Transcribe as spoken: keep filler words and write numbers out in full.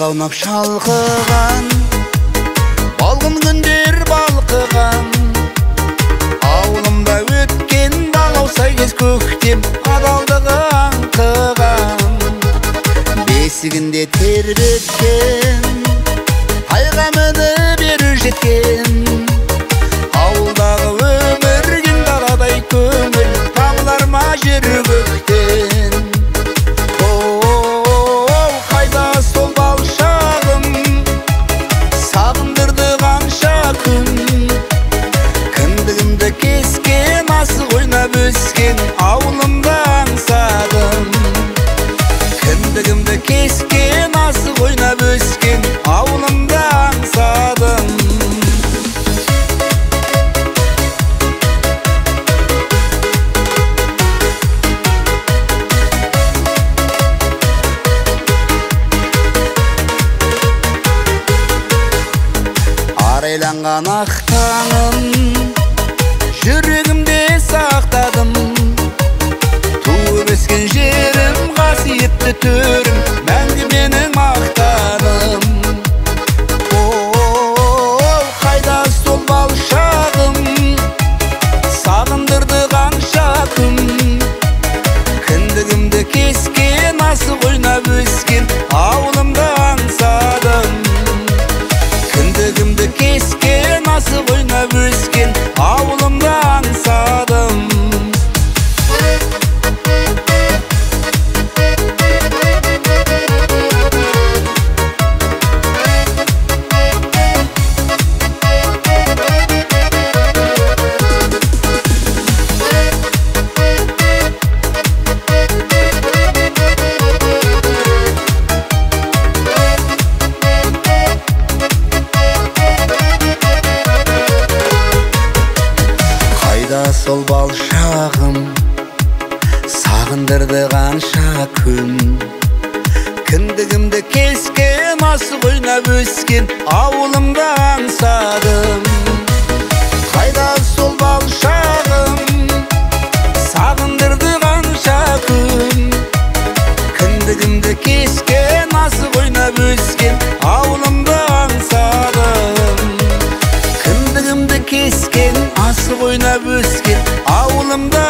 аунап шалқыған, балғын күндер балқыған, ауылымда өткен балаусай кез көктем адалдығы аңқыған. Бесігінде тербеткен, айға мініп бері жеткен, ауылдағы өмірген даладай көңіл табылар ма жер көктен. Оу, қайда сол бал шағым, сағындырды қанша күн, кіндігімді кескен, асық ойнап өскен ауылымда аңсадым. Кіндігімді кескен, асық ойнап өскен ауылымда аңсадым. Арайланған ақ таңым, жүрегімде сақтадым. Туып өскен жерім, қасиетті төрім, мәңгі менің мақтаным. Оу, қайда сол бал шағым, сағындырды қанша күн, кіндігімді кескен, асық ойнап өскен ауылымда аңсадым. Кіндігімді кескен, асық ойнап өскен ауылымда аңсадым. Сол бал шағым, сағындырды қанша күн, кіндігімді кескен, асық ойнап өскен ауылымда аңсадым. Қайда сол бал шағым, сағындырды қанша күн, кіндігімді кескен, асық ойнап өскен ауылымда аңсадым. Кіндігімді кескен, асық ойнап өскен ауылымда